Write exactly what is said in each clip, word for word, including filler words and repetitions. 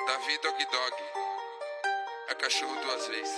Davi Dog Dog. É cachorro duas vezes.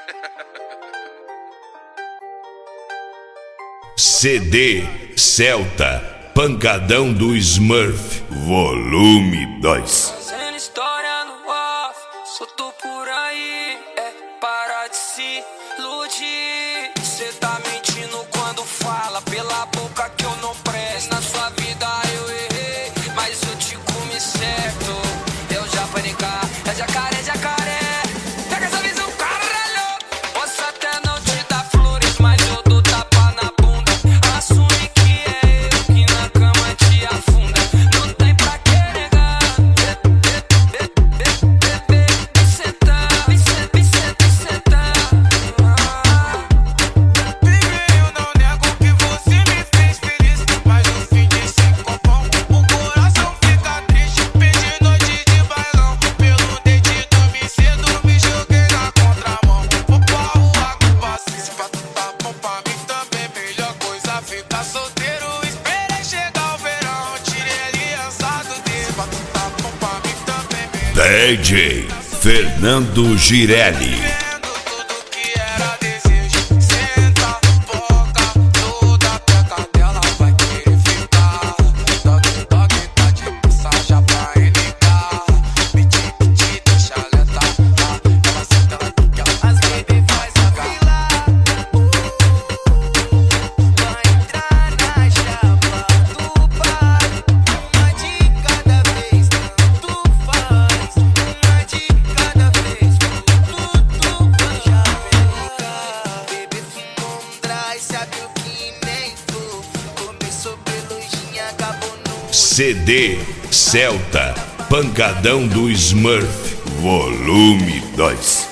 C D Celta, Pancadão do Smurf, volume dois. Fazendo história no off, solto por aí, é parar de se iludir. Cê tá mentindo quando fala pela boca que eu não presto. Na sua vida eu errei, mas eu te comi certo. Eu já panicar, é jacaré, jacaré. Pega essa visão, caralho. Posso até não te dar flores, mas eu dou tapa na bunda. Assume que é eu que na cama te afunda. Não tem pra que negar. Vem sentar, vem sentar, vem sentar, vem sentar. Baby, eu não nego que você me fez feliz, mas no fim desse copão o coração fica triste. Perdi noite de bailão, pelo dente dormi cedo, me joguei na contramão. Vou pra rua com paciência, pra tu tá bom pra mim também. Melhor coisa ficar solteiro. Esperei chegar o verão, tirei aliançado dele. Pra tu tá bom pra mim também. D J Fernando Girelli. Vendo tudo que era desejo. Senta, boca, toda a peca dela vai querer ficar. Dog, dog, tá de passagem pra enligar. Pedi, pedi, deixa ela tá. Ela senta, ela quica, ela as baby faz a fila. Vai entrar na chapa do bar. Uma de cada vez, tanto faz. Uma de cada vez, tudo, tudo faz. Já pega, bebê fumou um dry, sabe o que nem tu. Começou pelujinha, acabou no C D Celta, Pancadão do Smurf, volume dois.